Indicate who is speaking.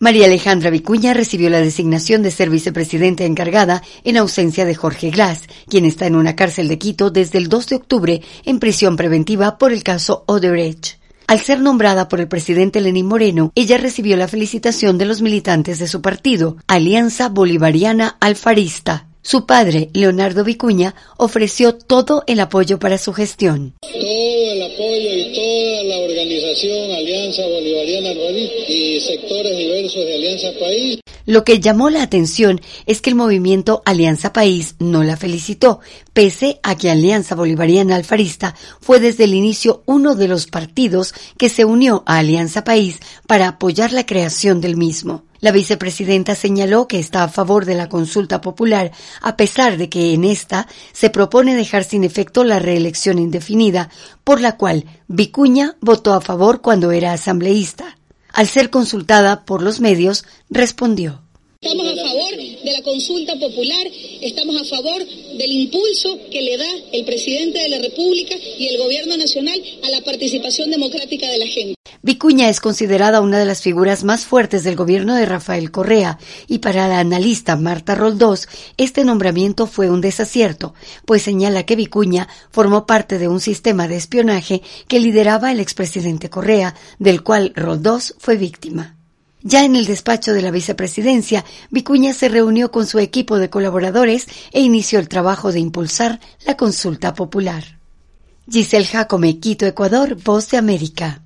Speaker 1: María Alejandra Vicuña recibió la designación de ser vicepresidenta encargada en ausencia de Jorge Glass, quien está en una cárcel de Quito desde el 2 de octubre en prisión preventiva por el caso Odebrecht. Al ser nombrada por el presidente Lenín Moreno, ella recibió la felicitación de los militantes de su partido, Alianza Bolivariana Alfarista. Su padre, Leonardo Vicuña, ofreció todo el apoyo para su gestión.
Speaker 2: Todo el apoyo y toda la organización Alianza Bolivariana Alfarista y sectores diversos de Alianza País.
Speaker 1: Lo que llamó la atención es que el movimiento Alianza País no la felicitó, pese a que Alianza Bolivariana Alfarista fue desde el inicio uno de los partidos que se unió a Alianza País para apoyar la creación del mismo. La vicepresidenta señaló que está a favor de la consulta popular, a pesar de que en esta se propone dejar sin efecto la reelección indefinida, por la cual Vicuña votó a favor cuando era asambleísta. Al ser consultada por los medios, respondió:
Speaker 3: Estamos a favor de la consulta popular, estamos a favor del impulso que le da el presidente de la República y el gobierno nacional a la participación democrática de la gente.
Speaker 1: Vicuña es considerada una de las figuras más fuertes del gobierno de Rafael Correa y para la analista Marta Roldós este nombramiento fue un desacierto, pues señala que Vicuña formó parte de un sistema de espionaje que lideraba el expresidente Correa, del cual Roldós fue víctima. Ya en el despacho de la vicepresidencia, Vicuña se reunió con su equipo de colaboradores e inició el trabajo de impulsar la consulta popular. Giselle Jacome, Quito, Ecuador, Voz de América.